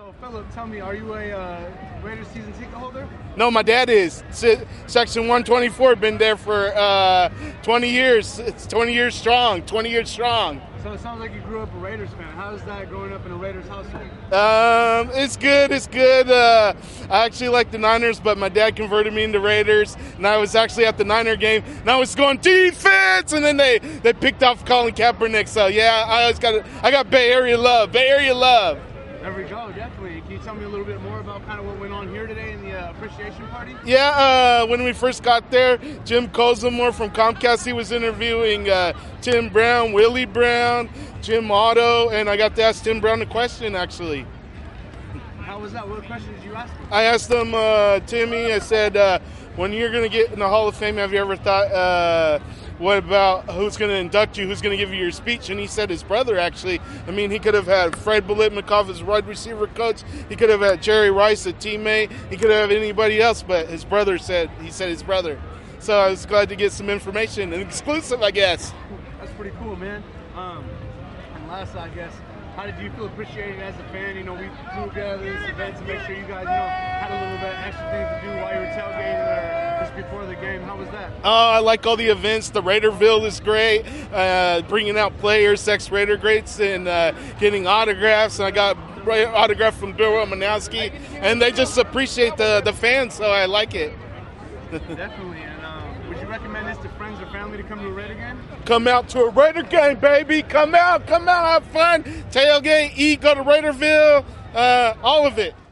So, Philip, tell me, are you a Raiders season ticket holder? No, my dad is. Section 124, been there for 20 years. It's 20 years strong, 20 years strong. So it sounds like you grew up a Raiders fan. How is that growing up in a Raiders household? It's good. I actually like the Niners, but my dad converted me into Raiders, and I was actually at the Niner game, and I was going defense, and then they picked off Colin Kaepernick. So yeah, I got Bay Area love. There we go, definitely. Can you tell me a little bit more about kind of what went on here today in the appreciation party? Yeah, when we first got there, Jim Kozimor from Comcast, he was interviewing Tim Brown, Willie Brown, Jim Otto, and I got to ask Tim Brown a question, actually. How was that? What questions did you ask him? I asked him, Timmy, I said, when you're going to get in the Hall of Fame, have you ever thought, what about who's going to induct you, who's going to give you your speech? And he said his brother, actually. I mean, he could have had Fred Biletnikoff as wide receiver coach. He could have had Jerry Rice, a teammate. He could have had anybody else, but his brother said his brother. So I was glad to get some information, an exclusive, I guess. That's pretty cool, man. And last, I guess, how did you feel appreciated as a fan? You know, we flew together this event to make sure you guys, had a little bit of extra things to do while you were tailgating or just before the game. How was that? I like all the events. The Raiderville is great. Bringing out players, ex-Raider greats, and getting autographs. And I got autograph from Bill Romanowski, and they just appreciate the fans, so I like it. Definitely. And would you recommend this to friends or family to come to a Raider game? Come out to a Raider game, baby. Come out, have fun. Tailgate, eat, go to Raiderville, all of it.